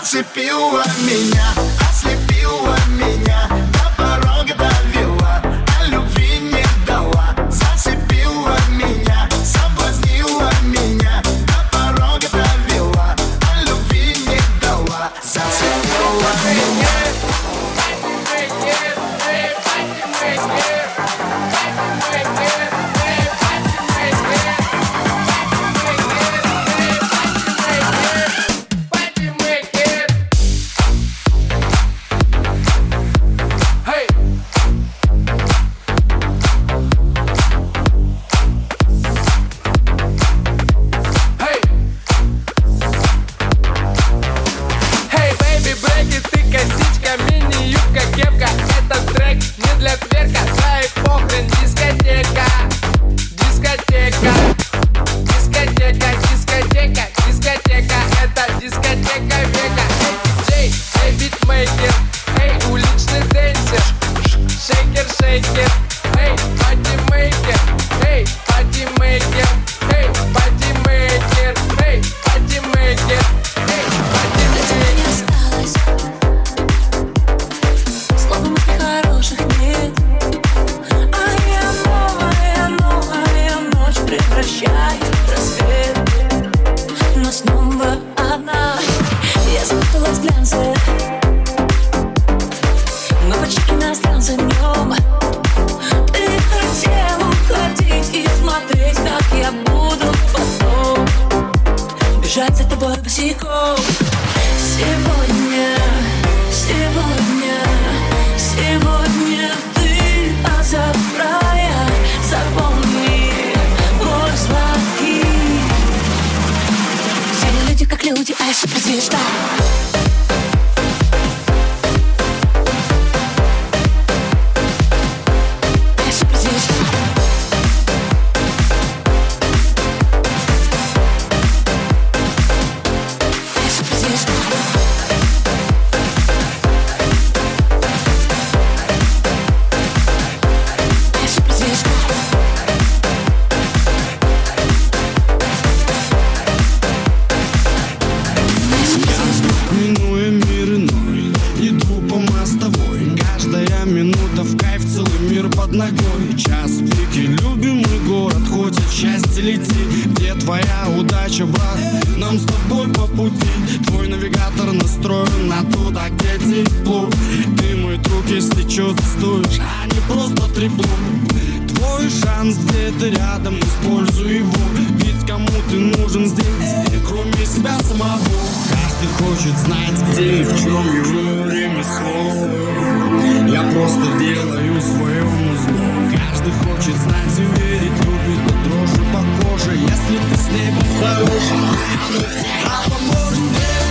Зацепила меня, ослепила меня, до порога довела, а любви не дала. Зацепила меня, соблазнила меня, до порога довела, а любви не дала. Зацепила меня. За тобой босиком. Сегодня, сегодня, сегодня ты, а завтра я. Запомни мой звонки. Все люди как люди, а я суперзвезда. Час пики, любимый город, хочет счастье лети. Где твоя удача, брат? Нам с тобой по пути. Твой навигатор настроен на туда, где тепло. Ты мой друг, если чувствуешь, а не просто трепло. Твой шанс где-то рядом, используй его. Ведь кому ты нужен здесь, кроме себя самого. Каждый хочет знать, где и в чем его ремесло. Я просто делаю своему зло. Каждый хочет знать и верить, любит до дрожи по коже. Если ты с ней будь хорошим, она всегда поможет мне.